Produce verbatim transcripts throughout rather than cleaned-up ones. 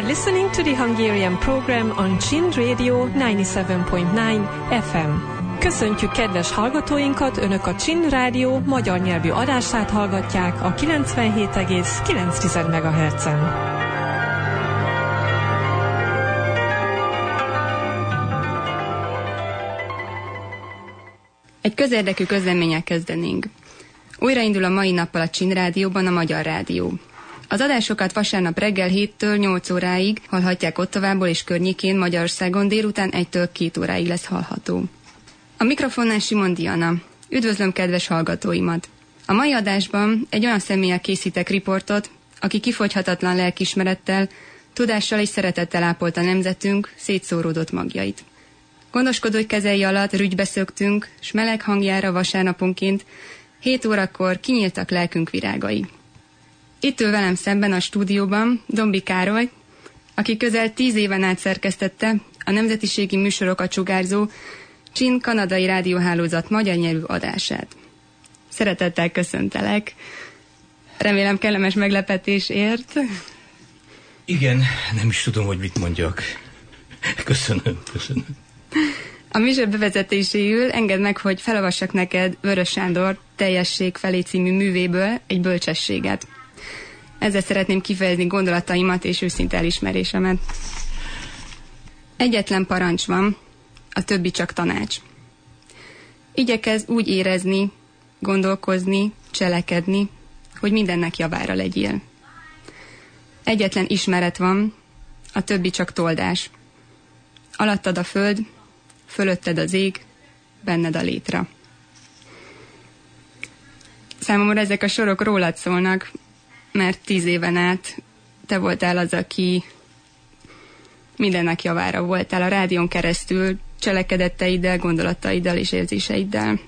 listening to the Hungarian program on Chin Radio ninety-seven point nine F M. Köszöntjük kedves hallgatóinkat, Önök a Chin Rádió magyar nyelvű adását hallgatják a kilencvenhét egész kilenc megahertzen. Egy közérdekű közleménnyel kezdenénk. Újraindul a mai nappal a Chin Rádióban a Magyar Rádió. Az adásokat vasárnap reggel héttől nyolc óráig hallhatják Ottavából és környékén, Magyarországon délután egytől két óráig lesz hallható. A mikrofonnál Simon Diana. Üdvözlöm kedves hallgatóimat! A mai adásban egy olyan személlyel készítek riportot, aki kifogyhatatlan lelkiismerettel, tudással és szeretettel ápolta nemzetünk szétszóródott magjait. Gondoskodó kezei alatt rügybe szöktünk, s meleg hangjára vasárnaponként hét órakor kinyíltak lelkünk virágai. Itt ül velem szemben a stúdióban Dombi Károly, aki közel tíz éven át szerkesztette a nemzetiségi műsorokat sugárzó Chin kanadai rádióhálózat magyar nyelvű adását. Szeretettel köszöntelek. Remélem kellemes meglepetés ért. Igen, nem is tudom, hogy mit mondjak. Köszönöm, köszönöm. A műsor bevezetéséül engedd meg, hogy felolvassak neked Vörös Sándor Teljesség felé című művéből egy bölcsességet. Ezzel szeretném kifejezni gondolataimat és őszinte elismerésemet. Egyetlen parancs van, a többi csak tanács. Igyekezz úgy érezni, gondolkozni, cselekedni, hogy mindennek javára legyél. Egyetlen ismeret van, a többi csak toldás. Alattad a föld, fölötted az ég, benned a létra. Számomra ezek a sorok rólad szólnak, mert tíz éven át te voltál az, aki mindennek javára voltál a rádión keresztül, cselekedeteiddel, gondolataiddal és érzéseiddel.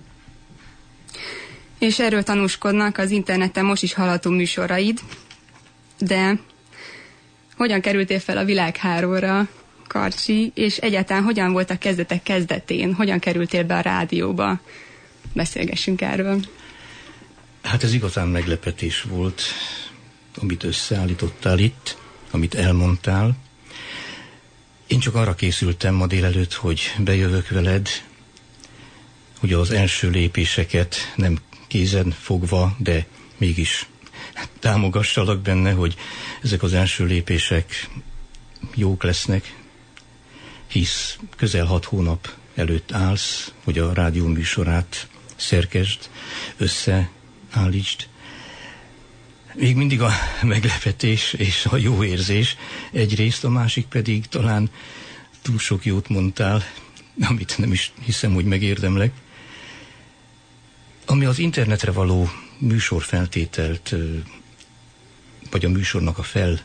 És erről tanúskodnak az interneten most is hallható műsoraid, de hogyan kerültél fel a világhálóra, Karcsi, és egyáltalán hogyan volt a kezdetek kezdetén, hogyan kerültél be a rádióba? Beszélgessünk erről. Hát ez igazán meglepetés volt, amit összeállítottál itt, amit elmondtál. Én csak arra készültem ma délelőtt, hogy bejövök veled, hogy az első lépéseket nem kézen fogva, de mégis támogassalak benne, hogy ezek az első lépések jók lesznek, hisz közel hat hónap előtt állsz, hogy a rádió műsorát szerkesd, összeállítsd. Még mindig a meglepetés és a jó érzés egyrészt, a másik pedig talán túl sok jót mondtál, amit nem is hiszem, hogy megérdemlek. Ami az internetre való műsorfeltételt, vagy a műsornak a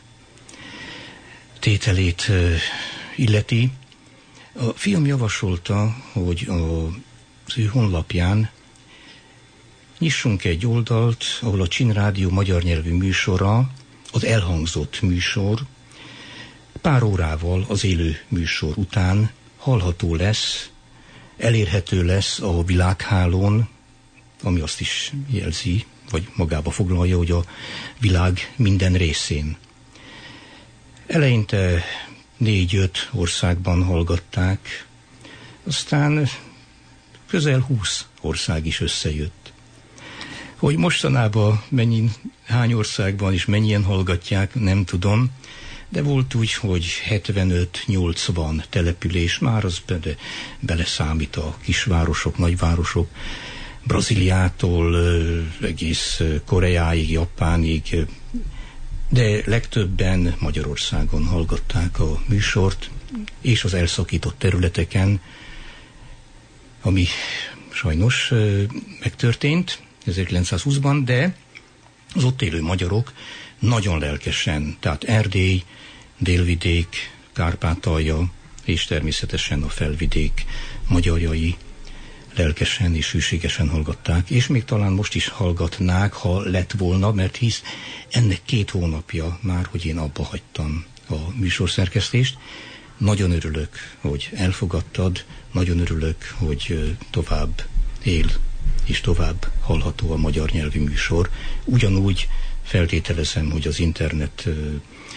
feltételét illeti, a fiam javasolta, hogy az ő honlapján nyissunk egy oldalt, ahol a Chin Rádió magyar nyelvű műsora, az elhangzott műsor pár órával az élő műsor után hallható lesz, elérhető lesz a világhálón, ami azt is jelzi, vagy magába foglalja, hogy a világ minden részén. Eleinte négy-öt országban hallgatták, aztán közel húsz ország is összejött. Hogy mostanában mennyi, hány országban és mennyien hallgatják, nem tudom, de volt úgy, hogy hetvenöt-nyolcvan település, már az be, beleszámít a kisvárosok, nagyvárosok, Brazíliától egész Koreáig, Japánig, de legtöbben Magyarországon hallgatták a műsort, és az elszakított területeken, ami sajnos megtörtént ezerkilencszázhúszban, de az ott élő magyarok nagyon lelkesen, tehát Erdély, Délvidék, Kárpátalja és természetesen a felvidék magyarjai lelkesen és hűségesen hallgatták, és még talán most is hallgatnák, ha lett volna, mert hisz ennek két hónapja már, hogy én abba hagytam a műsorszerkesztést. Nagyon örülök, hogy elfogadtad, nagyon örülök, hogy tovább él és tovább hallható a magyar nyelvű műsor. Ugyanúgy feltételezem, hogy az internet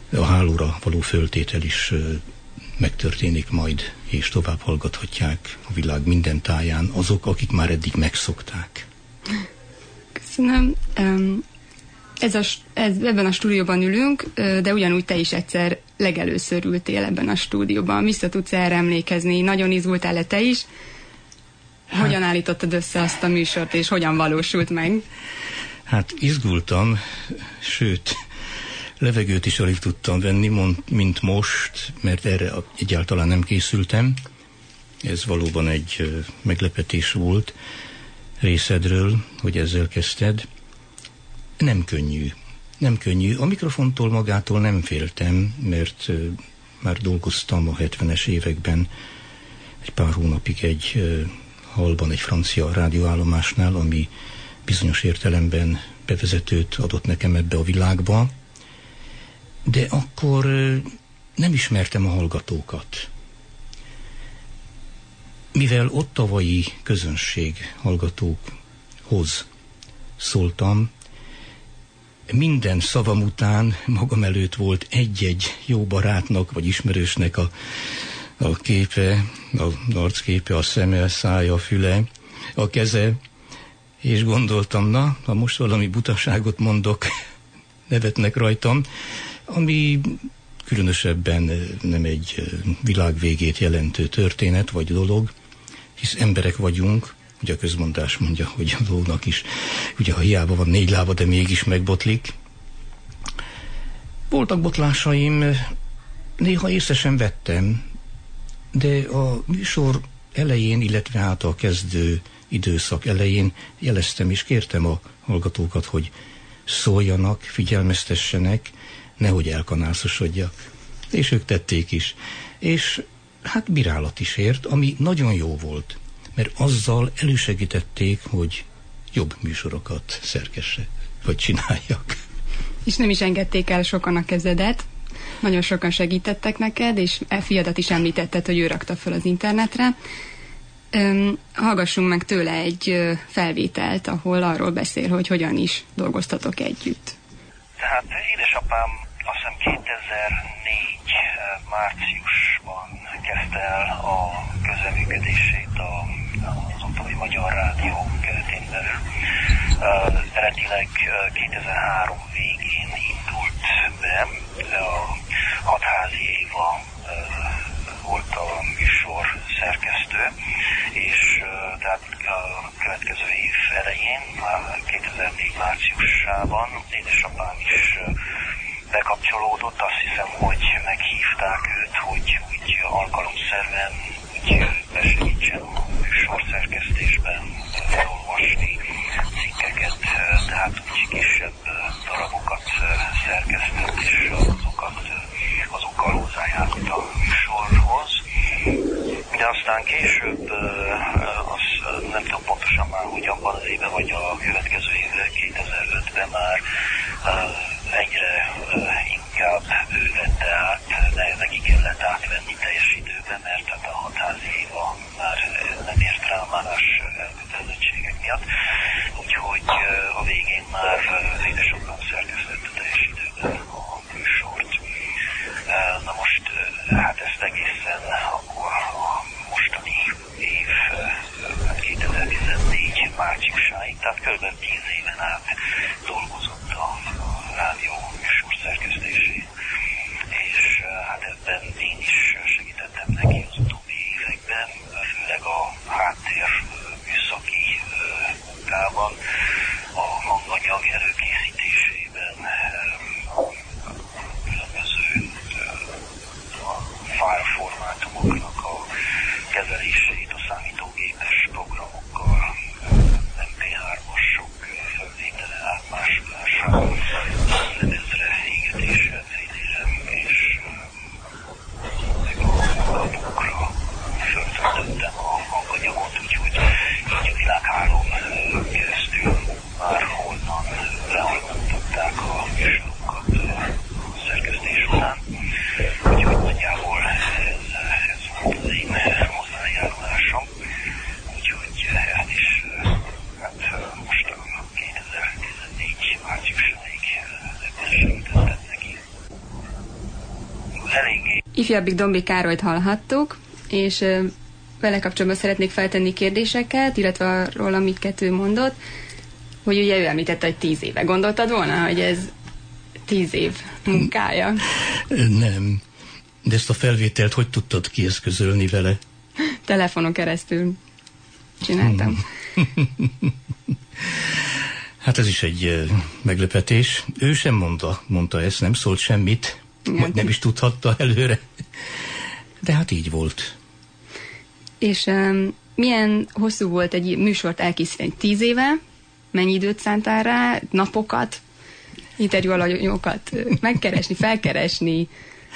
a hálóra való föltétel is megtörténik majd, és tovább hallgathatják a világ minden táján azok, akik már eddig megszokták. Köszönöm. Ez a, ez, ebben a stúdióban ülünk, de ugyanúgy te is egyszer legelőször ültél ebben a stúdióban. Vissza tudsz erre emlékezni? Nagyon izgultál-e te is? Hogyan hát, állítottad össze azt a műsort, és hogyan valósult meg? Hát izgultam, sőt, levegőt is alig tudtam venni, mint most, mert erre egyáltalán nem készültem. Ez valóban egy meglepetés volt részedről, hogy ezzel kezdted. Nem könnyű. Nem könnyű. A mikrofontól magától nem féltem, mert már dolgoztam a hetvenes években egy pár hónapig egy hallban, egy francia rádióállomásnál, ami bizonyos értelemben bevezetőt adott nekem ebbe a világba, de akkor nem ismertem a hallgatókat. Mivel ottavai közönség hallgatókhoz szóltam, minden szavam után magam előtt volt egy-egy jó barátnak vagy ismerősnek a, a képe, a arcképe, a szeme, a szája, a füle, a keze, és gondoltam, na, ha most valami butaságot mondok, nevetnek rajtam, ami különösebben nem egy világ végét jelentő történet vagy dolog, hisz emberek vagyunk, ugye a közmondás mondja, hogy a lónak is, ugye ha hiába van négy lába, de mégis megbotlik. Voltak botlásaim, néha észre sem vettem, de a műsor elején, illetve hát a kezdő időszak elején jeleztem és kértem a hallgatókat, hogy szóljanak, figyelmeztessenek, nehogy elkanászosodjak. És ők tették is. És hát bírálat is ért, ami nagyon jó volt, mert azzal elősegítették, hogy jobb műsorokat szerkesse, vagy csináljak. És nem is engedték el sokan a kezedet, nagyon sokan segítettek neked, és e fiadat is említetted, hogy ő rakta föl az internetre. Üm, hallgassunk meg tőle egy felvételt, ahol arról beszél, hogy hogyan is dolgoztatok együtt. Tehát édesapám azt hiszem kétezer-négy márciusban kezdte el a közreműködését az ottavai Magyar Rádió keretén belül. Uh, eredetileg kétezer-három végén indult be, a Hatházi Éva uh, volt a műsor szerkesztő, és uh, tehát a következő év elején, kétezer-négy márciusában édesapám is uh, bekapcsolódott, azt hiszem, hogy meghívták őt, hogy úgy alkalomszerűen úgy besegítsen a műsorszerkesztésben, felolvasni cikkeket, tehát úgy kisebb darabokat szerkesztett, és azokat, azokkal hozzájárult a műsorhoz. De aztán később, azt nem tudom pontosan már, hogy abban az évben, vagy a következő évben, kétezer-ötben már egyre inkább ő vette át, neki kellett átvenni teljes időben, mert hát a Hatházi Éva már nem ért rá más elkötelezettségek miatt, úgyhogy a végén már édesapám szerkesztette teljes időben a műsort. Na most, hát ezt egészen akkor a mostani év kétezer-tizennégy márciusáig, tehát kb. tíz éven át dolgozott a rádió műsor szerkesztésén. És hát ebben én is segítettem neki az utóbbi években, főleg a háttér műszaki munkában, a hanganyag előkészítésében, különböző fájlformátumoknak a kezelését a számítógépes programokkal, em pé hármasok felvétele, átmásolása, lemezre, égetése, cé dére, és meg a lapokra föltöltöttem a hanganyagot, úgyhogy így a világhálón keresztül Ifjabbik Dombik Károlyt hallhattuk, és vele kapcsolatban szeretnék feltenni kérdéseket, illetve arról, amit kettő mondott, hogy ugye ő említette, hogy tíz éve. Gondoltad volna, hogy ez tíz év munkája? Nem. De ezt a felvételt hogy tudtad kieszközölni vele? Telefonon keresztül csináltam. Hát ez is egy meglepetés. Ő sem mondta, mondta ezt, nem szólt semmit, vagy nem is tudhatta előre. De hát így volt. És um, milyen hosszú volt egy műsort elkészíteni? Tíz éve? Mennyi időt szántál rá? Napokat? Interjú alanyokat megkeresni, felkeresni?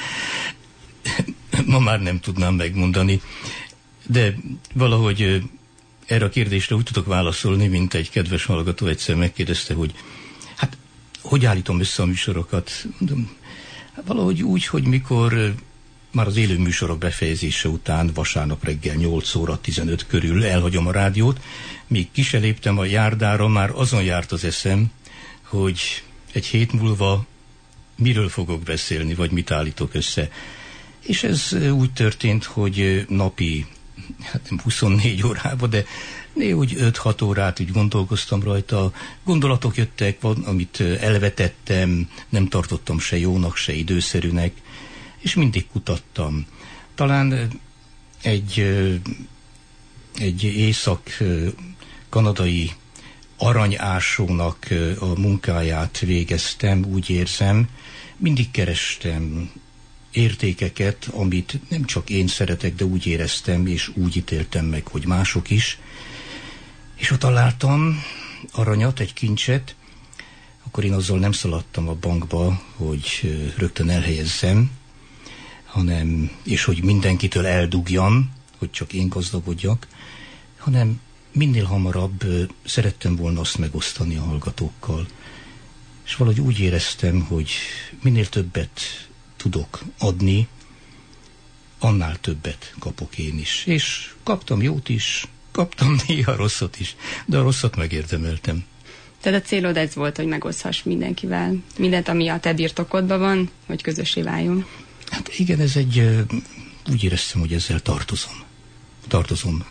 Ma már nem tudnám megmondani, de valahogy erre a kérdésre úgy tudok válaszolni, mint egy kedves hallgató egyszer megkérdezte, hogy hát hogy állítom össze a műsorokat? Mondom, hát valahogy úgy, hogy mikor már az élő műsorok befejezése után vasárnap reggel nyolc óra tizenöt körül elhagyom a rádiót, míg ki se léptem a járdára, már azon járt az eszem, hogy egy hét múlva miről fogok beszélni, vagy mit állítok össze. És ez úgy történt, hogy napi, hát nem huszonnégy órában, de néha úgy öt-hat órát úgy gondolkoztam rajta. Gondolatok jöttek, van, amit elvetettem, nem tartottam se jónak, se időszerűnek, és mindig kutattam. Talán egy, egy észak-kanadai aranyásónak a munkáját végeztem, úgy érzem. Mindig kerestem értékeket, amit nem csak én szeretek, de úgy éreztem, és úgy ítéltem meg, hogy mások is. És ha találtam aranyat, egy kincset, akkor én azzal nem szaladtam a bankba, hogy rögtön elhelyezzem, hanem, és hogy mindenkitől eldugjam, hogy csak én gazdagodjak, hanem minél hamarabb szerettem volna azt megosztani a hallgatókkal. És valahogy úgy éreztem, hogy minél többet tudok adni, annál többet kapok én is. És kaptam jót is, kaptam néha rosszat is, de a rosszat megérdemeltem. Tehát a célod ez volt, hogy megoszthass mindenkivel mindent, ami a te birtokodban van, hogy közössé váljon. Hát igen, ez egy, úgy éreztem, hogy ezzel tartozom. Tartozom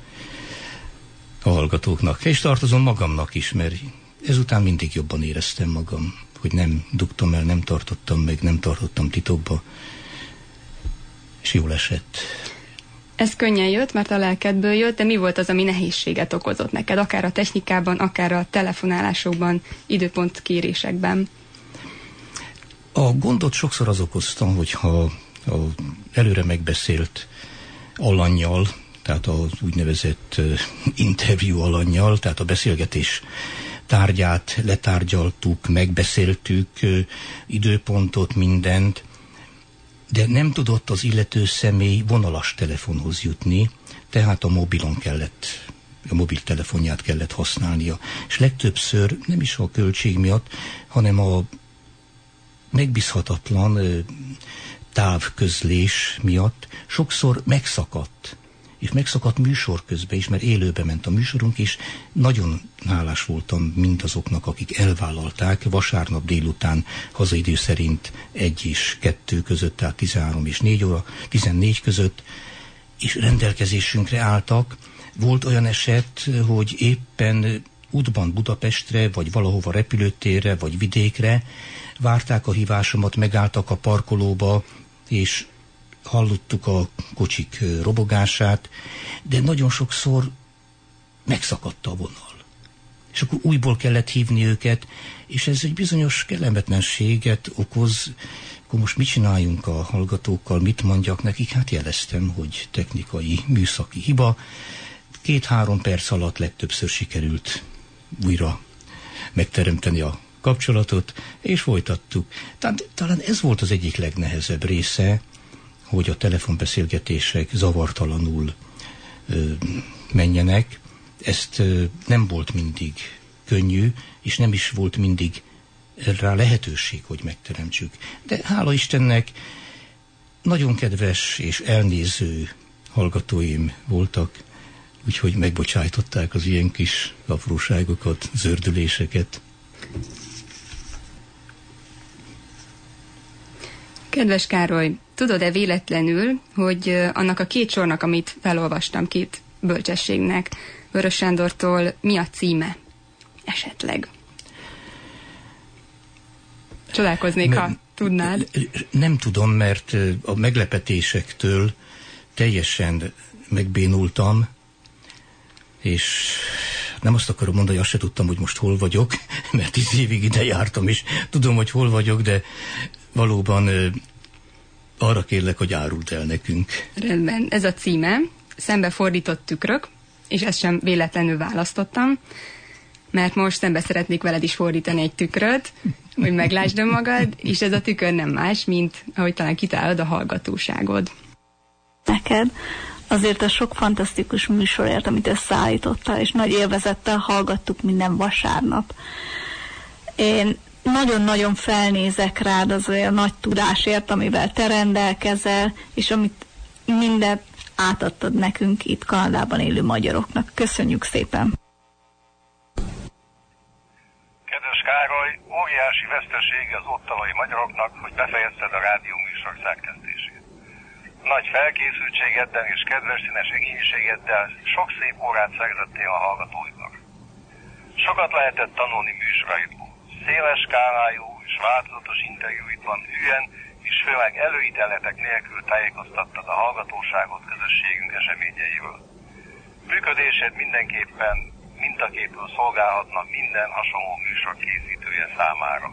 a hallgatóknak, és tartozom magamnak is, mert ezután mindig jobban éreztem magam, hogy nem dugtam el, nem tartottam meg, nem tartottam titokba, és jól esett. Ez könnyen jött, mert a lelkedből jött, de mi volt az, ami nehézséget okozott neked, akár a technikában, akár a telefonálásokban, időpontkérésekben? A gondot sokszor az okoztam, hogyha a előre megbeszélt alannyal, tehát az úgynevezett uh, interjú alannyal, tehát a beszélgetés tárgyát letárgyaltuk, megbeszéltük, uh, időpontot, mindent, de nem tudott az illető személy vonalas telefonhoz jutni, tehát a mobilon kellett, a mobiltelefonját kellett használnia. És legtöbbször nem is a költség miatt, hanem a megbízhatatlan uh, távközlés miatt sokszor megszakadt. És megszakadt műsor közben is, mert élőbe ment a műsorunk, és nagyon hálás voltam mindazoknak, akik elvállalták vasárnap délután hazaidő szerint egy és kettő között, tehát tizenhárom és négy óra, tizennégy között, és rendelkezésünkre álltak. Volt olyan eset, hogy éppen útban Budapestre, vagy valahova repülőtérre, vagy vidékre várták a hívásomat, megálltak a parkolóba, és hallottuk a kocsik robogását, de nagyon sokszor megszakadt a vonal. És akkor újból kellett hívni őket, és ez egy bizonyos kellemetlenséget okoz. Akkor most mit csináljunk a hallgatókkal, mit mondjak nekik? Hát jeleztem, hogy technikai, műszaki hiba. Két-három perc alatt legtöbbször sikerült újra megteremteni a kapcsolatot, és folytattuk. Tehát talán ez volt az egyik legnehezebb része, hogy a telefonbeszélgetések zavartalanul ö, menjenek. Ezt ö, nem volt mindig könnyű, és nem is volt mindig rá lehetőség, hogy megteremtsük. De hála Istennek nagyon kedves és elnéző hallgatóim voltak, úgyhogy megbocsájtották az ilyen kis apróságokat, zördüléseket. Kedves Károly, Tudod-e véletlenül, hogy annak a két sornak, amit felolvastam, két bölcsességnek, Vörös Sándortól mi a címe? Esetleg. Csodálkoznék, ha tudnád. Nem tudom, mert a meglepetésektől teljesen megbénultam, és nem azt akarom mondani, azt se tudtam, hogy most hol vagyok, mert tíz évig ide jártam, és tudom, hogy hol vagyok, de valóban arra kérlek, hogy áruld el nekünk. Rendben, ez a címe, Szembefordított tükrök, és ezt sem véletlenül választottam, mert most szembe szeretnék veled is fordítani egy tükröt, hogy meglásd magad, és ez a tükör nem más, mint, ahogy talán kitálod, a hallgatóságod. Neked azért a sok fantasztikus műsorért, amit összeállítottál, és nagy élvezettel hallgattuk minden vasárnap. Én nagyon-nagyon felnézek rád az olyan nagy tudásért, amivel te rendelkezel, és amit mindent átadtad nekünk itt Kanadában élő magyaroknak. Köszönjük szépen! Kedves Károly, óriási veszteség az ottavai magyaroknak, hogy befejezted a rádió műsor szerkesztését. Nagy felkészültségeddel és kedves színes egénységeddel sok szép órát szerzettél a hallgatóidnak. Sokat lehetett tanulni műsoraidból. Széles skálájú és változatos interjúidban hülyen és főleg előítéletek nélkül tájékoztattad a hallgatóságot közösségünk eseményeiről. Működésed mindenképpen mintaképül szolgálhatna minden hasonló műsor készítője számára.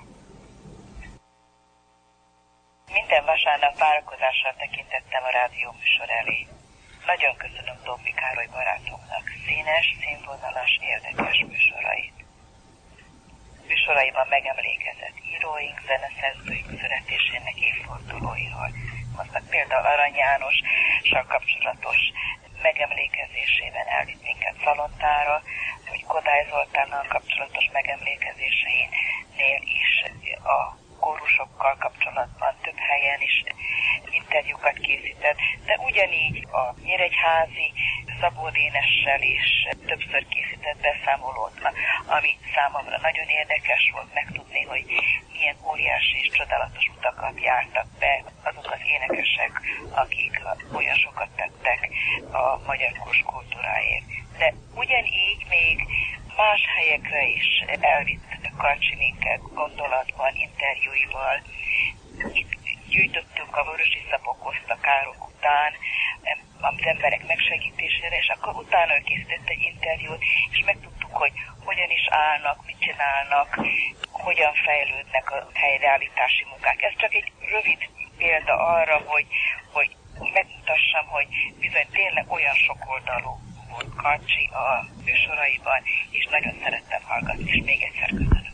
Minden vasárnap várakozással tekintettem a rádió műsor elé. Nagyon köszönöm Dombi Károly barátomnak színes, színvonalas, érdekes műsorait. Műsoraiban megemlékezett íróink, zeneszerzőink születésének évfordulóiról. Aztán például Arany Jánossal kapcsolatos megemlékezésében elvitt minket Szalontára, hogy Kodály Zoltánnal kapcsolatos megemlékezéseinél is a kórusokkal kapcsolatban több helyen is interjúkat készített, de ugyanígy a Nyíregyházi Szabó Dénessel is többször készített beszámolót, ami számomra nagyon érdekes volt megtudni, hogy milyen óriási és csodálatos utakat jártak be azok az énekesek, akik olyan sokat tettek a magyar kultúráért. De ugyanígy még más helyekre is elvitt Karcsi minket gondolatban, interjúival. Itt gyűjtöttünk a vörösiszapok hozta károk után, az emberek megsegítésére, és akkor utána ő készített egy interjút, és megtudtuk, hogy hogyan is állnak, mit csinálnak, hogyan fejlődnek a helyreállítási munkák. Ez csak egy rövid példa arra, hogy, hogy megmutassam, hogy bizony tényleg olyan sokoldalú volt Karcsi a műsoraiban, és nagyon szerettem hallgatni, és még egyszer köszönöm.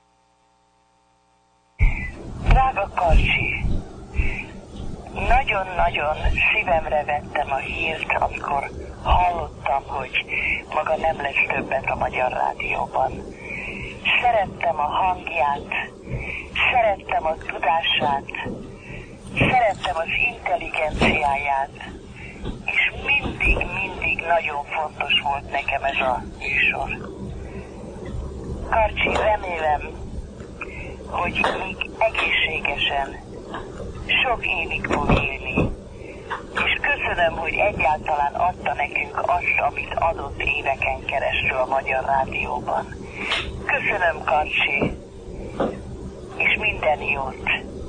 Drága Karcsi, nagyon-nagyon szívemre vettem a hírt, amikor hallottam, hogy maga nem lesz többet a Magyar Rádióban. Szerettem a hangját, szerettem a tudását, szerettem az intelligenciáját, és mindig-mindig nagyon fontos volt nekem ez a műsor. Karcsi, remélem, hogy még egészségesen sok évig fog élni, és köszönöm, hogy egyáltalán adta nekünk azt, amit adott éveken keresztül a Magyar Rádióban. Köszönöm, Karcsi, és minden jót!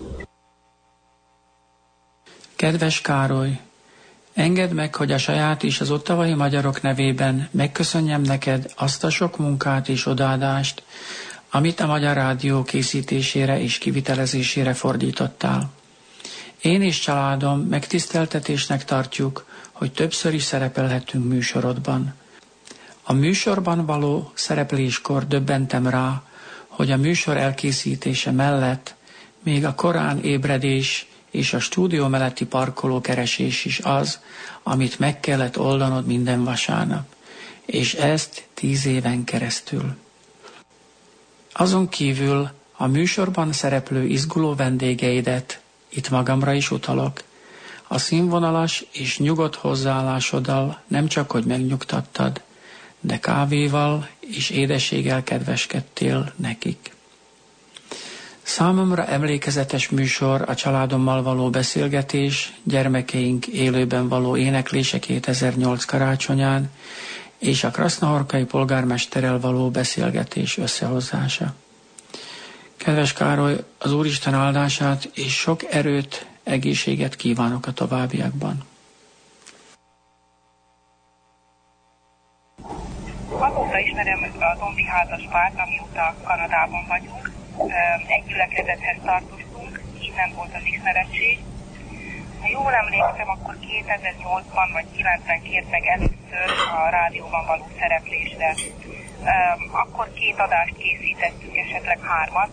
Kedves Károly, engedd meg, hogy a saját és az ottavai magyarok nevében megköszönjem neked azt a sok munkát és odaadást, amit a Magyar Rádió készítésére és kivitelezésére fordítottál. Én és családom megtiszteltetésnek tartjuk, hogy többször is szerepelhetünk műsorodban. A műsorban való szerepléskor döbbentem rá, hogy a műsor elkészítése mellett még a korán ébredés és a stúdió melletti parkolókeresés is az, amit meg kellett oldanod minden vasárnap, és ezt tíz éven keresztül. Azon kívül a műsorban szereplő izguló vendégeidet, itt magamra is utalok, a színvonalas és nyugodt hozzáállásoddal nem csak hogy megnyugtattad, de kávéval és édességgel kedveskedtél nekik. Számomra emlékezetes műsor a családommal való beszélgetés, gyermekeink élőben való éneklése kétezer-nyolc karácsonyán, és a krasznahorkai polgármesterrel való beszélgetés összehozása. Kedves Károly, az Úristen áldását és sok erőt, egészséget kívánok a továbbiakban. Azóta ismerem a Dombi házaspárt, amióta Kanadában vagyunk. Egy gyülekezethez tartoztunk, innen volt az ismerettség. Ha jól emlékszem, akkor kétezer-nyolcban vagy kilencben kért meg először a rádióban való szereplésre. Akkor két adást készítettünk, esetleg hármat.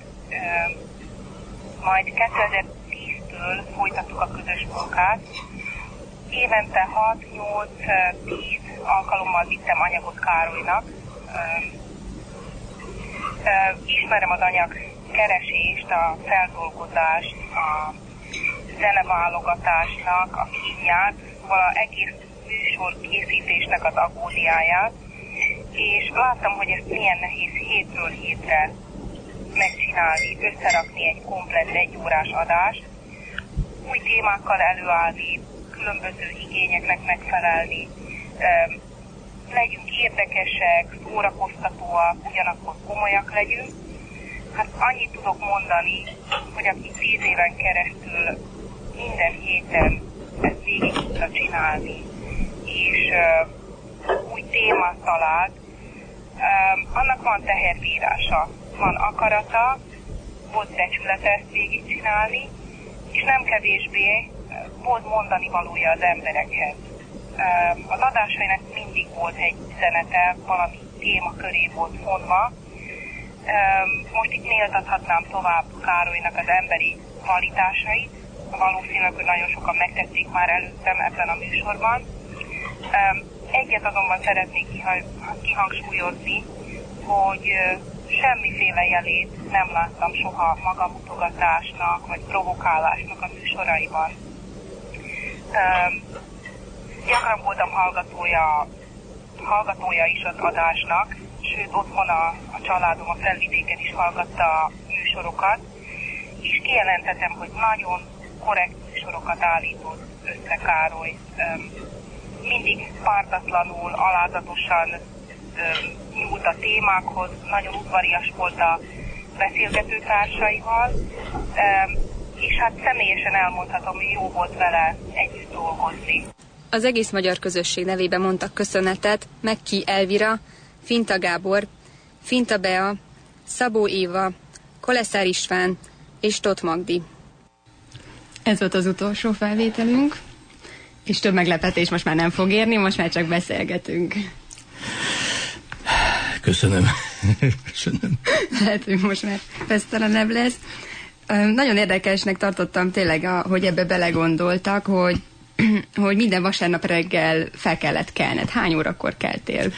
Majd kétezer-tíztől folytattuk a közös munkát. Évente hat, nyolc, tíz alkalommal vittem anyagot Károlynak. Ismerem az anyag keresést, a feldolgozást, a zeneválogatásnak a kínját, szóval az egész műsor készítésnek az agódiáját, és láttam, hogy ezt milyen nehéz hétről hétre megcsinálni, összerakni egy komplett egyórás adást, új témákkal előállni, különböző igényeknek megfelelni, legyünk érdekesek, szórakoztatóak, ugyanakkor komolyak legyünk. Hát annyit tudok mondani, hogy aki tíz éven keresztül minden héten ezt végig tudta csinálni, és uh, új témát talált, um, annak van teherbírása, van akarata, volt becsülete ezt végig csinálni, és nem kevésbé volt mondani valója az emberekhez. Um, az adásainak mindig volt egy üzenete, valami téma köré volt fonva. Um, most itt méltathatnám tovább Károlynak az emberi kvalitásait. Valószínűleg, hogy nagyon sokan megtették már előttem ebben a műsorban. Um, egyet azonban szeretnék kihangsúlyozni, hogy uh, semmiféle jelét nem láttam soha magamutogatásnak vagy provokálásnak a műsoraiban. Um, gyakran voltam hallgatója, hallgatója is az adásnak, sőt otthon a, a családom a Felvidéken is hallgatta a műsorokat, és kijelenthetem, hogy nagyon korrekt műsorokat állított össze Károly. Um, mindig pártatlanul, alázatosan um, nyúlt a témákhoz, nagyon udvarias volt a beszélgető társaival, um, és hát személyesen elmondhatom, hogy jó volt vele együtt dolgozni. Az egész magyar közösség nevében mondtak köszönetet Mekki Elvira, Finta Gábor, Finta Bea, Szabó Éva, Koleszár István és Tóth Magdi. Ez volt az utolsó felvételünk, és több meglepetés most már nem fog érni, most már csak beszélgetünk. Köszönöm. Köszönöm. Lehet, hogy most már fesztelenebb lesz. Nagyon érdekesnek tartottam tényleg, hogy ebbe belegondoltak, hogy hogy minden vasárnap reggel fel kellett kelned. Hány órakor keltél?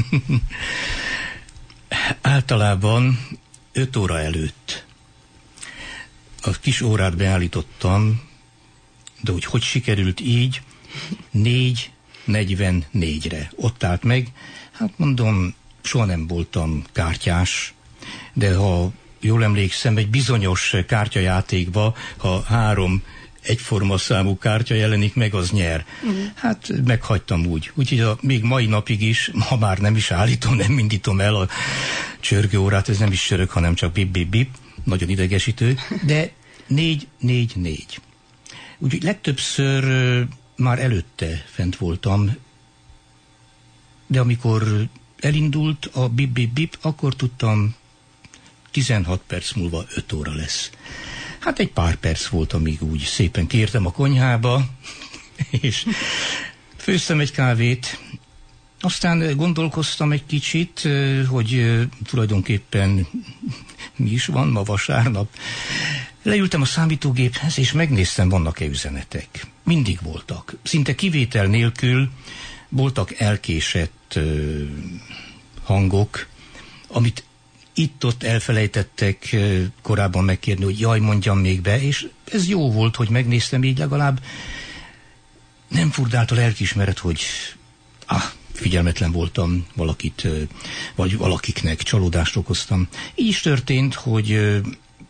Általában öt óra előtt. A kis órát beállítottam, de hogy hogy sikerült így, négy negyvennégyre. Ott állt meg. Hát mondom, soha nem voltam kártyás, de ha jól emlékszem, egy bizonyos kártyajátékba, ha három egyforma számú kártya jelenik meg, az nyer. Uh-huh. Hát meghagytam úgy. Úgyhogy a, még mai napig is, ha már nem is állítom, nem indítom el a csörgőórát, ez nem is csörög, hanem csak bip-bip-bip, nagyon idegesítő, de négy négy négy. Úgyhogy legtöbbször uh, már előtte fent voltam, de amikor elindult a bip-bip-bip, akkor tudtam, tizenhat perc múlva öt óra lesz. Hát egy pár perc volt, amíg úgy szépen kiértem a konyhába, és főztem egy kávét, aztán gondolkoztam egy kicsit, hogy tulajdonképpen mi is van ma vasárnap. Leültem a számítógéphez, és megnéztem, vannak-e üzenetek. Mindig voltak. Szinte kivétel nélkül voltak elkésett hangok, amit itt-ott elfelejtettek korábban megkérni, hogy jaj, mondjam még be, és ez jó volt, hogy megnéztem, így legalább nem furdált a lelkiismeret, hogy ah, figyelmetlen voltam valakit, vagy valakiknek csalódást okoztam. Így is történt, hogy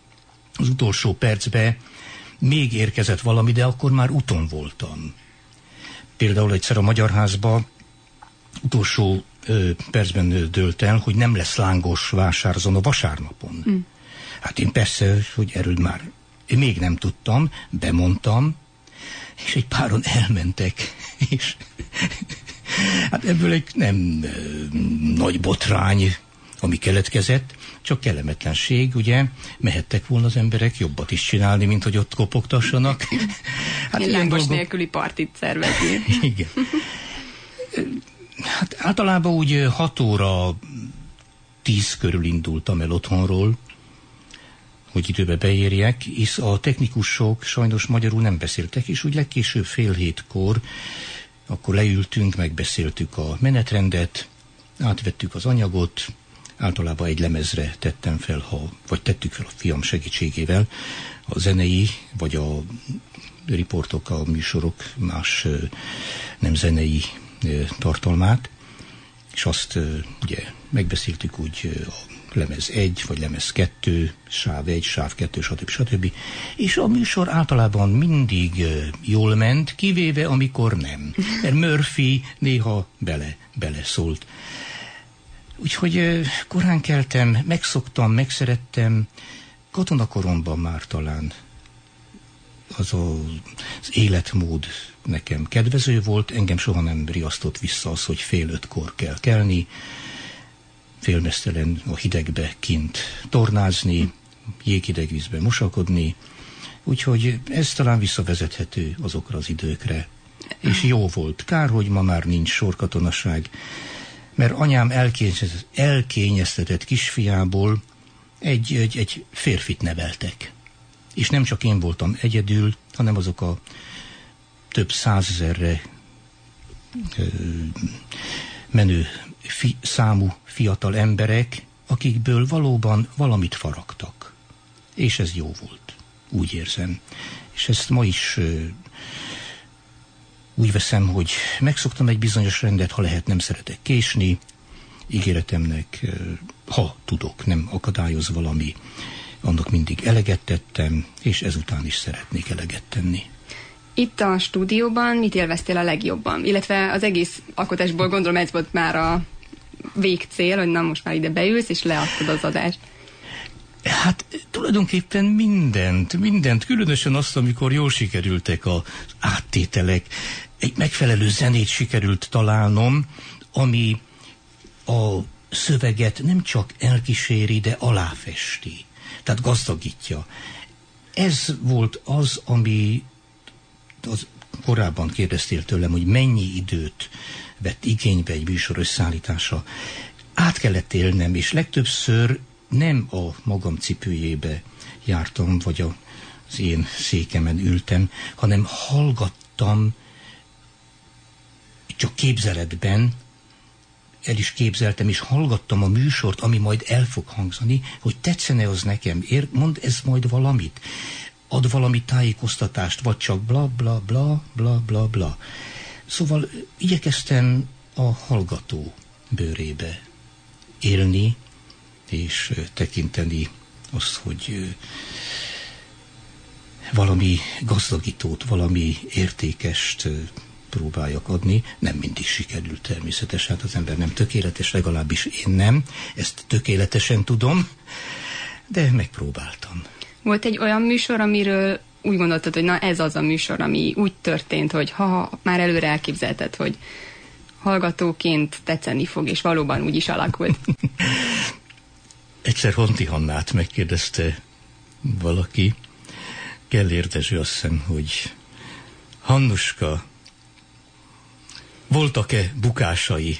az utolsó percben még érkezett valami, de akkor már úton voltam. Például egyszer a Magyar Házba utolsó ö, percben dőlt el, hogy nem lesz lángos vásár azon a vasárnapon. Mm. Hát én persze, hogy erről már én még nem tudtam, bemondtam, és egy páron elmentek, és hát ebből egy nem ö, nagy botrány, ami keletkezett, csak kellemetlenség, ugye, mehettek volna az emberek jobbat is csinálni, mint hogy ott kopogtassanak. Hát lángos dolgok... nélküli partit szervezni. Igen. Hát általában úgy hat óra tíz körül indultam el otthonról, hogy időbe beérjek, hisz a technikusok sajnos magyarul nem beszéltek, és úgy legkésőbb fél hétkor, akkor leültünk, megbeszéltük a menetrendet, átvettük az anyagot, általában egy lemezre tettem fel, ha, vagy tettük fel a fiam segítségével a zenei, vagy a riportok, a műsorok más nem zenei tartalmát, és azt ugye megbeszéltük úgy a lemez egy, vagy lemez kettő, sáv egy, sáv kettő, stb. stb. És a műsor általában mindig jól ment, kivéve amikor nem. Mert Murphy néha bele, bele szólt. Úgyhogy korán keltem, megszoktam, megszerettem, katonakoromban már talán az a, az életmód nekem kedvező volt, engem soha nem riasztott vissza az, hogy fél ötkor kell kelni, félmeztelen a hidegbe kint tornázni, jéghideg vízbe mosakodni, úgyhogy ez talán visszavezethető azokra az időkre. És jó volt. Kár, hogy ma már nincs sorkatonaság, mert anyám elkényeztetett, elkényeztetett kisfiából egy, egy, egy férfit neveltek. És nem csak én voltam egyedül, hanem azok a több százezerre ö, menő fi, számú fiatal emberek, akikből valóban valamit faragtak. És ez jó volt, úgy érzem. És ezt ma is ö, úgy veszem, hogy megszoktam egy bizonyos rendet, ha lehet, nem szeretek késni, ígéretemnek, ö, ha tudok, nem akadályoz valami, annak mindig eleget tettem, és ezután is szeretnék eleget tenni. Itt a stúdióban mit élveztél a legjobban? Illetve az egész alkotásból gondolom ez volt már a végcél, hogy na most már ide beülsz, és leadtad az adást. Hát tulajdonképpen mindent, mindent, különösen azt, amikor jól sikerültek az áttételek, egy megfelelő zenét sikerült találnom, ami a szöveget nem csak elkíséri, de aláfesti. Tehát gazdagítja. Ez volt az, ami az korábban kérdeztél tőlem, hogy mennyi időt vett igénybe egy műsor összeállítása. Át kellett élnem, és legtöbbször nem a magam cipőjébe jártam, vagy az én székemen ültem, hanem hallgattam csak képzeletben, el is képzeltem, és hallgattam a műsort, ami majd el fog hangzani, hogy tetszene az nekem, ér, mond ez majd valamit, ad valami tájékoztatást, vagy csak bla bla bla bla bla bla. Szóval igyekeztem a hallgató bőrébe élni, és tekinteni azt, hogy valami gazdagítót, valami értékest próbáljak adni. Nem mindig sikerült természetesen, hát az ember nem tökéletes, legalábbis én nem. Ezt tökéletesen tudom, de megpróbáltam. Volt egy olyan műsor, amiről úgy gondoltad, hogy na ez az a műsor, ami úgy történt, hogy ha már előre elképzelted, hogy hallgatóként tetszeni fog, és valóban úgy is alakult. Egyszer Honti Hannát megkérdezte valaki, Kellér Dezső, azt hiszem, hogy Hannuska, voltak-e bukásai?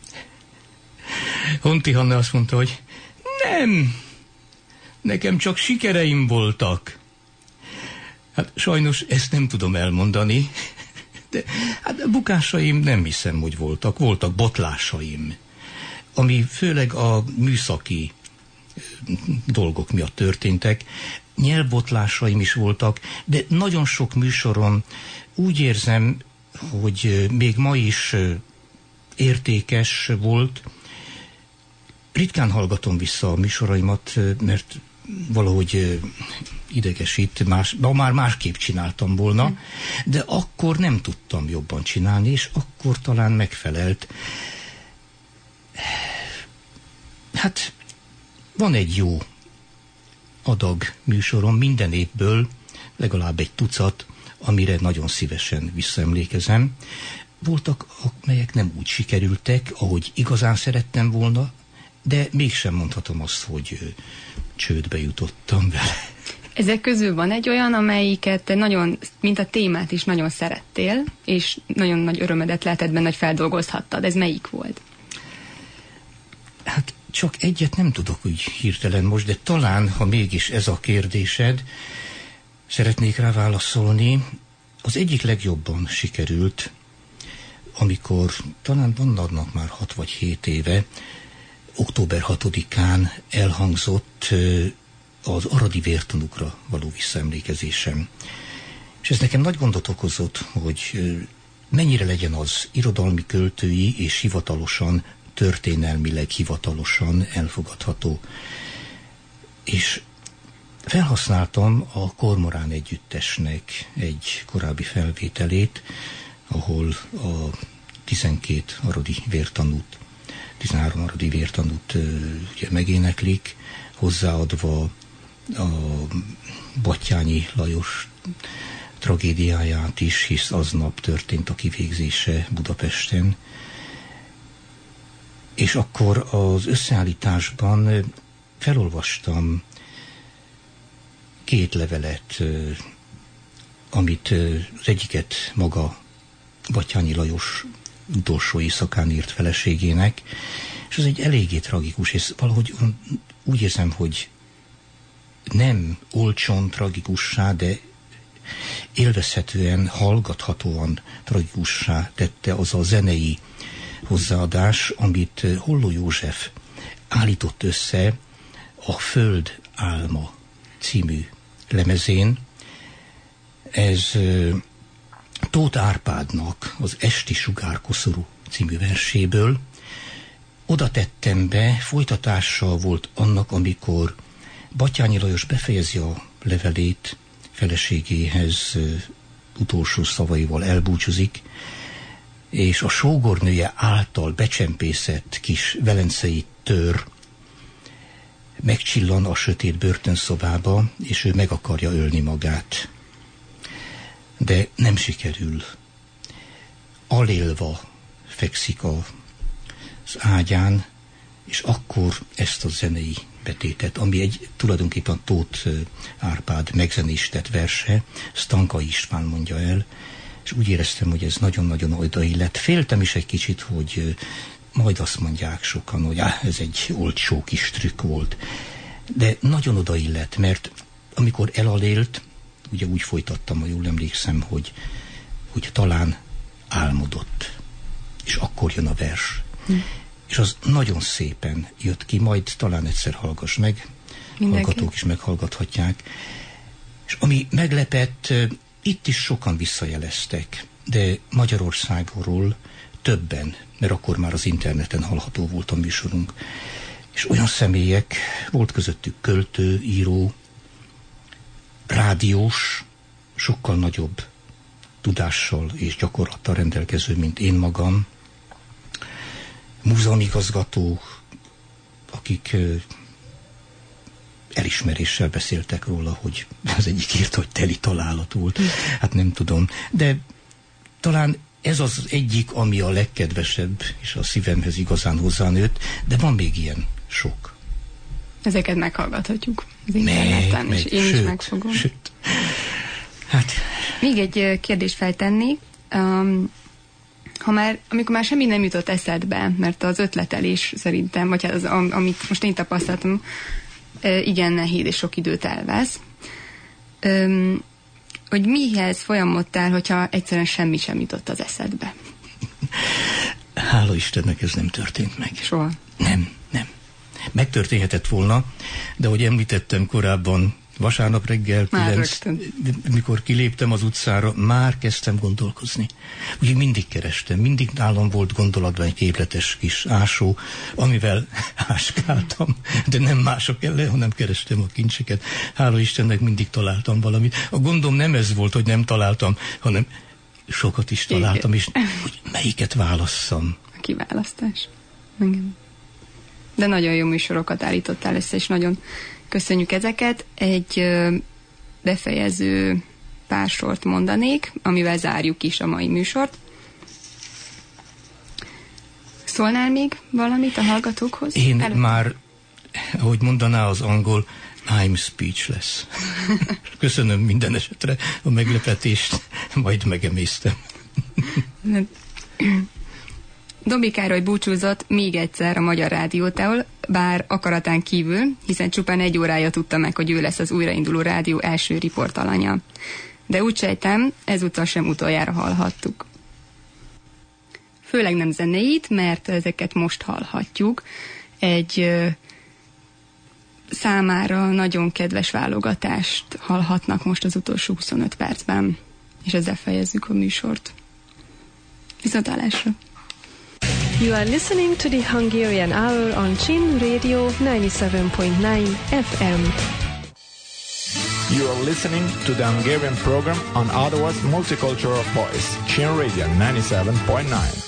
Honti Hanna azt mondta, hogy nem, nekem csak sikereim voltak. Hát sajnos ezt nem tudom elmondani, de hát a bukásaim nem hiszem, hogy voltak. Voltak botlásaim, ami főleg a műszaki dolgok miatt történtek. Nyelvbotlásaim is voltak, de nagyon sok műsoron úgy érzem, hogy még ma is értékes volt. Ritkán hallgatom vissza a műsoraimat, mert valahogy idegesít, más, már másképp csináltam volna, de akkor nem tudtam jobban csinálni, és akkor talán megfelelt. Hát van egy jó adag műsorom, minden évből legalább egy tucat, amire nagyon szívesen visszaemlékezem. Voltak, amelyek nem úgy sikerültek, ahogy igazán szerettem volna, de mégsem mondhatom azt, hogy csődbe jutottam vele. Ezek közül van egy olyan, amelyiket nagyon, mint a témát is nagyon szerettél, és nagyon nagy örömedet lehetett benne, hogy feldolgozhattad. Ez melyik volt? Hát csak egyet nem tudok úgy hirtelen most, de talán, ha mégis ez a kérdésed, szeretnék rá válaszolni. Az egyik legjobban sikerült, amikor talán vannak már hat vagy hét éve, október hatodikán elhangzott az aradi vértanúkra való visszaemlékezésem. És ez nekem nagy gondot okozott, hogy mennyire legyen az irodalmi, költői és hivatalosan, történelmileg hivatalosan elfogadható. És felhasználtam a Kormorán együttesnek egy korábbi felvételét, ahol a tizenkét aradi vértanút, tizenhárom aradi vértanút ugye megéneklik, hozzáadva a Batthyány Lajos tragédiáját is, hisz aznap történt a kivégzése Budapesten. És akkor az összeállításban felolvastam két levelet, amit az egyiket maga Batthyány Lajos utolsó éjszakán írt feleségének, és az egy eléggé tragikus, és valahogy úgy érzem, hogy nem olcsón tragikussá, de élvezhetően, hallgathatóan tragikussá tette az a zenei hozzáadás, amit Holló József állított össze a Föld álma című lemezén. Ez Tóth Árpádnak az Esti sugárkoszorú című verséből. Oda tettem be, folytatása volt annak, amikor Batthyány Lajos befejezi a levelét feleségéhez, utolsó szavaival elbúcsúzik, és a sógornője által becsempészett kis velencei tör megcsillan a sötét börtönszobába, és ő meg akarja ölni magát. De nem sikerül. Alélva fekszik a, az ágyán, és akkor ezt a zenei betétet, ami egy tulajdonképpen Tóth Árpád megzenésített verse, Stanka István mondja el, és úgy éreztem, hogy ez nagyon-nagyon odaillett. Féltem is egy kicsit, hogy majd azt mondják sokan, hogy áh, ez egy olcsó kis trükk volt. De nagyon odaillett, mert amikor elalélt, ugye úgy folytattam, ha jól emlékszem, hogy, hogy talán álmodott. És akkor jön a vers. Hm. És az nagyon szépen jött ki, majd talán egyszer hallgass meg, mindenki. Hallgatók is meghallgathatják. És ami meglepett, itt is sokan visszajeleztek, de Magyarországról többen, mert akkor már az interneten hallható volt a műsorunk. És olyan személyek, volt közöttük költő, író, rádiós, sokkal nagyobb tudással és gyakorlattal rendelkező, mint én magam, múzeumigazgató, akik elismeréssel beszéltek róla, hogy az egyik írt, hogy teli találat volt. Hát nem tudom. De talán ez az egyik, ami a legkedvesebb, és a szívemhez igazán hozzánőtt, de van még ilyen sok. Ezeket meghallgathatjuk az interneten, meg, és meg, én sőt, is megfogom. Sőt. Hát. Még egy kérdést feltennék. Um, ha már, amikor már semmi nem jutott eszedbe, mert az ötletelés szerintem, vagy az, amit most én tapasztaltam, igen nehéz és sok időt elvesz, um, hogy mihez folyamodtál, hogyha egyszerűen semmi sem jutott az eszedbe? Hála Istennek, ez nem történt meg. Soha? Nem, nem. Megtörténhetett volna, de ahogy említettem korábban, Vasárnap reggel kilenc, rögtön. mikor kiléptem az utcára, már kezdtem gondolkozni. Ugye mindig kerestem, mindig nálam volt gondolatban egy képletes kis ásó, amivel áskáltam, de nem mások ellen, hanem kerestem a kincseket. Hála Istennek mindig találtam valamit. A gondom nem ez volt, hogy nem találtam, hanem sokat is találtam, és hogy melyiket válasszam. A kiválasztás. Igen. De nagyon jó műsorokat állítottál össze, és nagyon köszönjük ezeket. Egy ö, befejező pár sort mondanék, amivel zárjuk is a mai műsort. Szólnál még valamit a hallgatókhoz? Én Előtt? már, ahogy mondaná az angol, I'm speechless. Köszönöm minden esetre a meglepetést, majd megemésztem. Dombik Károly búcsúzott még egyszer a Magyar Rádiótól, bár akaratán kívül, hiszen csupán egy órája tudta meg, hogy ő lesz az újrainduló rádió első riportalanya. De úgy sejtem, ezúttal sem utoljára hallhattuk. Főleg nem zenéit, mert ezeket most hallhatjuk. Egy ö, számára nagyon kedves válogatást hallhatnak most az utolsó huszonöt percben, és ezzel fejezzük a műsort. Viszontlátásra! You are listening to the Hungarian Hour on Chin Radio ninety-seven point nine F M. You are listening to the Hungarian program on Ottawa's multicultural voice, Chin Radio ninety-seven point nine.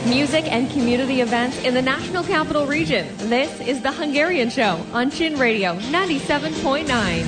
music and community events in the National Capital Region. This is the Hungarian Show on Chin Radio ninety-seven point nine.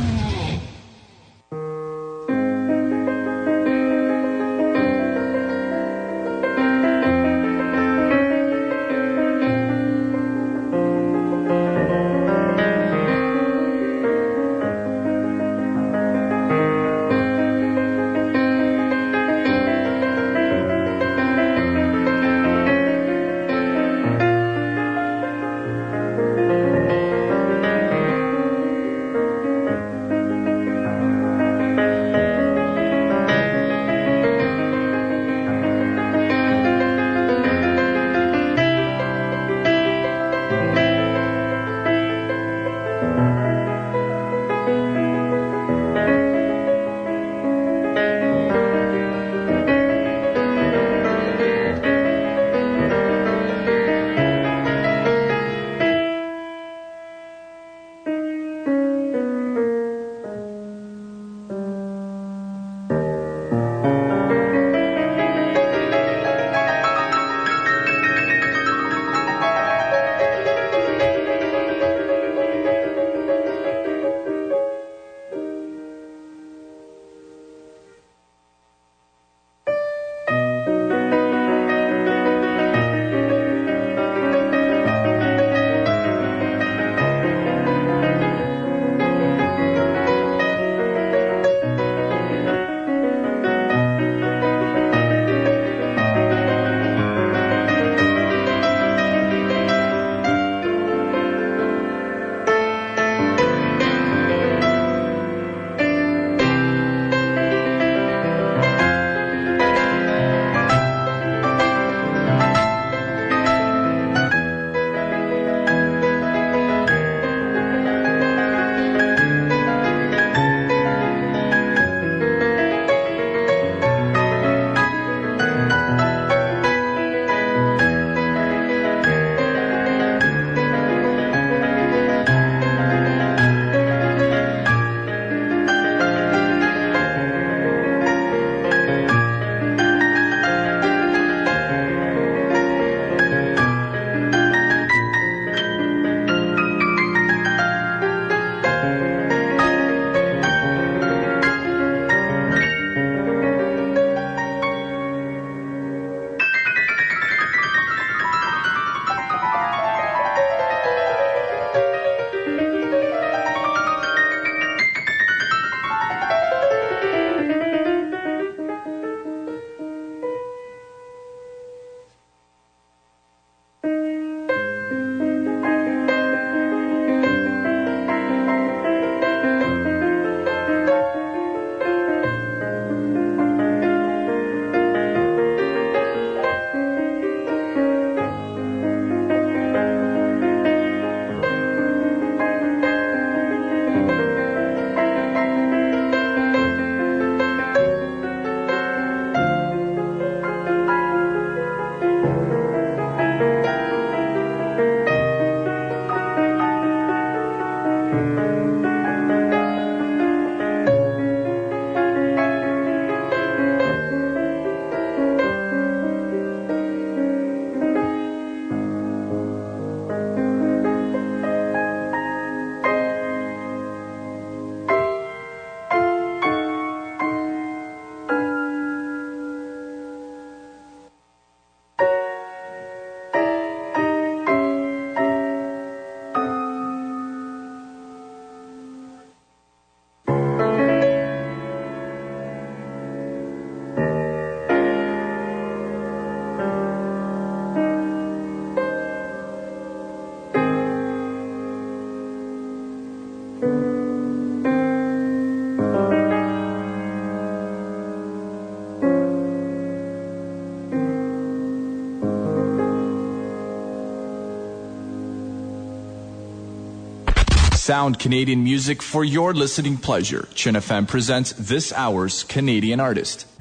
Sound Canadian music for your listening pleasure. Chin F M presents this hour's Canadian artist.